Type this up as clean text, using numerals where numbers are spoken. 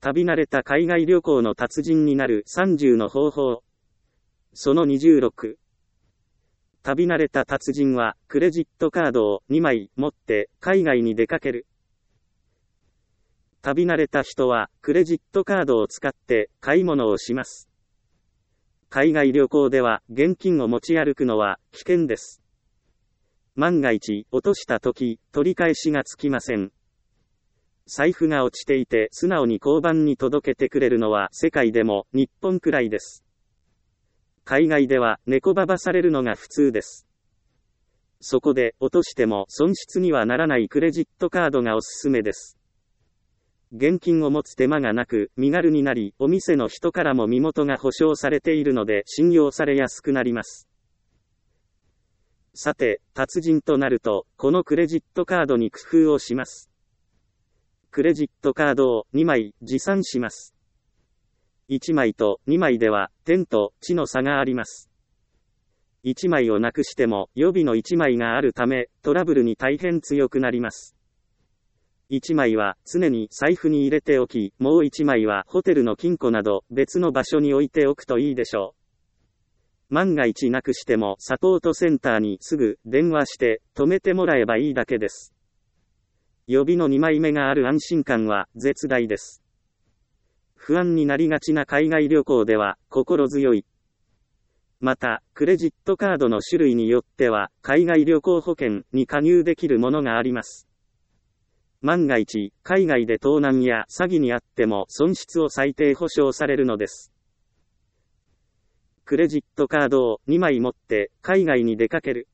旅慣れた海外旅行の達人になる30の方法。その26。旅慣れた達人は、クレジットカードを2枚持って海外に出かける。旅慣れた人は、クレジットカードを使って買い物をします。海外旅行では、現金を持ち歩くのは危険です。万が一、落としたとき、取り返しがつきません。財布が落ちていて素直に交番に届けてくれるのは世界でも日本くらいです。海外では猫ばばされるのが普通です。そこで落としても損失にはならないクレジットカードがおすすめです。現金を持つ手間がなく身軽になり、お店の人からも身元が保証されているので信用されやすくなります。さて、達人となると、このクレジットカードに工夫をします。クレジットカードを2枚持参します。1枚と2枚では天と地の差があります。1枚をなくしても予備の1枚があるためトラブルに大変強くなります。1枚は常に財布に入れておき、もう1枚はホテルの金庫など別の場所に置いておくといいでしょう。万が一なくしてもサポートセンターにすぐ電話して止めてもらえばいいだけです。予備の2枚目がある安心感は絶大です。不安になりがちな海外旅行では心強い。また、クレジットカードの種類によっては海外旅行保険に加入できるものがあります。万が一、海外で盗難や詐欺にあっても損失を最低保証されるのです。クレジットカードを2枚持って海外に出かける。